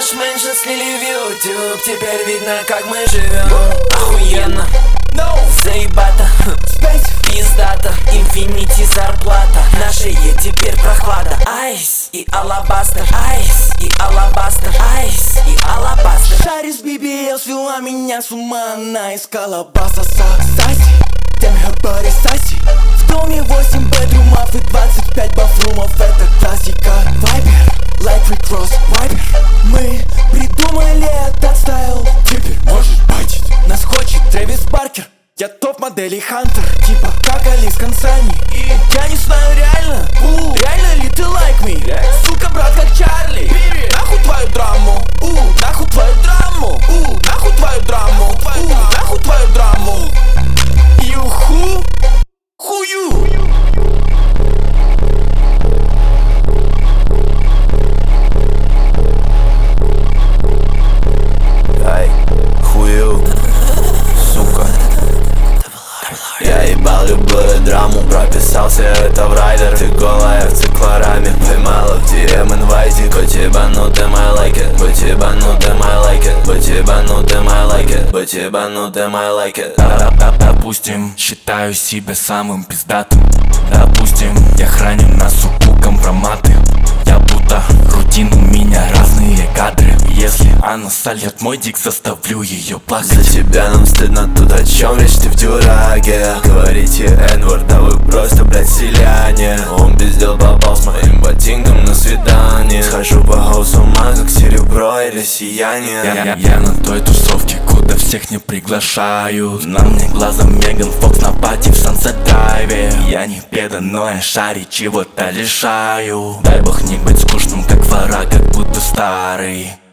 наш меньше слили в YouTube. Теперь видно, как мы живем. Охуенно, заебато, пиздата, инфинити зарплата. На шее теперь прохлада. Айс и алабастер, айс и алабастер, айс и алабастер. Шарис BBL свела меня с ума. Она искала баса Саси, tell me her body sassy. В доме 8 бедрумов и 25 бафрумов. Это классика. Вайбер, like we cross Вайбер. Мы придумали этот стайл. Теперь можешь бачить. Нас хочет Трэвис Баркер. Я топ-модели Хантер, типа как Алис Консани. И я не знаю реально, реально ли ты like me? Сука, брат, как Чарли. Нахуй твою драму, нахуй твою драму, нахуй твою драму, нахуй твою драму. Юху, хую. Ай, хую, сука. Я ебал любую драму, прописался это в райдер. Ты голая в циклораме, поймала в DM инвайте. Будь ебанутым, I like it. Будь ебанутым, I like it. Будь ебанутым, I like it. Будь ебанутым, I like it. Допустим, считаю себя самым пиздатым. Допустим, я храню на суку компроматы. Я будто рутин, у меня разные кадры. Если она сольет мой дик, заставлю ее плакать. За тебя нам стыдно, тут о чем речь, ты в дюраге. Говорите N-word, да вы просто, блядь, селяне. Он без дел попал с моим ботинком на свидание. Схожу по хаусу ума, как серебро или сияние. Я на той тусовке, куда всех не приглашают. На мне глазом Меган Фокс на пати в Сансет Драйве. Я не педа, но я шаре чего-то лишаю. Дай бог не быть скучным, как вора, как будто старый.